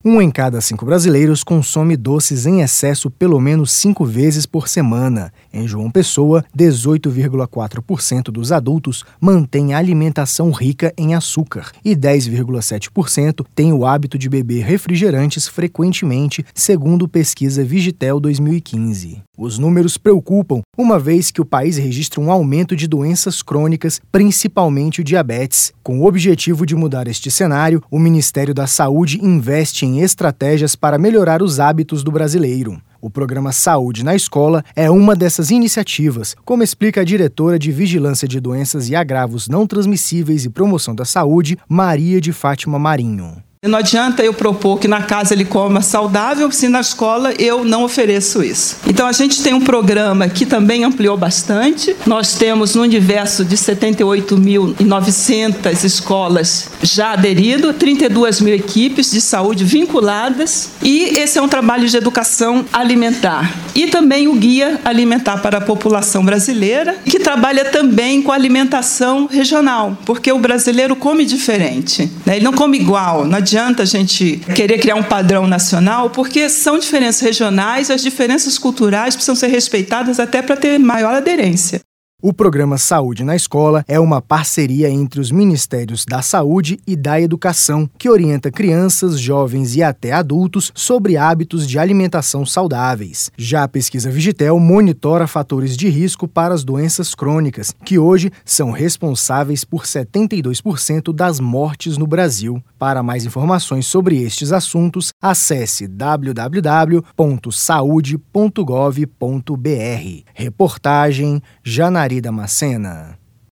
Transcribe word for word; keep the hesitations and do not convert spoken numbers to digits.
Um em cada cinco brasileiros consome doces em excesso pelo menos cinco vezes por semana. Em João Pessoa, dezoito vírgula quatro por cento dos adultos mantém a alimentação rica em açúcar e dez vírgula sete por cento tem o hábito de beber refrigerantes frequentemente, segundo pesquisa Vigitel dois mil e quinze. Os números preocupam, uma vez que o país registra um aumento de doenças crônicas, principalmente o diabetes. Com o objetivo de mudar este cenário, o Ministério da Saúde investe em estratégias para melhorar os hábitos do brasileiro. O programa Saúde na Escola é uma dessas iniciativas, como explica a diretora de Vigilância de Doenças e Agravos Não Transmissíveis e Promoção da Saúde, Maria de Fátima Marinho. Não adianta eu propor que na casa ele coma saudável, se na escola eu não ofereço isso. Então a gente tem um programa que também ampliou bastante. Nós temos no universo de setenta e oito mil e novecentas escolas já aderido, trinta e duas mil equipes de saúde vinculadas, e esse é um trabalho de educação alimentar. E também o Guia Alimentar para a População Brasileira, que trabalha também com alimentação regional, porque o brasileiro come diferente, né? Ele não come igual, não adianta adianta a gente querer criar um padrão nacional, porque são diferenças regionais, as diferenças culturais precisam ser respeitadas até para ter maior aderência. O programa Saúde na Escola é uma parceria entre os Ministérios da Saúde e da Educação, que orienta crianças, jovens e até adultos sobre hábitos de alimentação saudáveis. Já a pesquisa Vigitel monitora fatores de risco para as doenças crônicas, que hoje são responsáveis por setenta e dois por cento das mortes no Brasil. Para mais informações sobre estes assuntos, acesse w w w ponto saude ponto gov ponto b r. Reportagem Janari Damascena.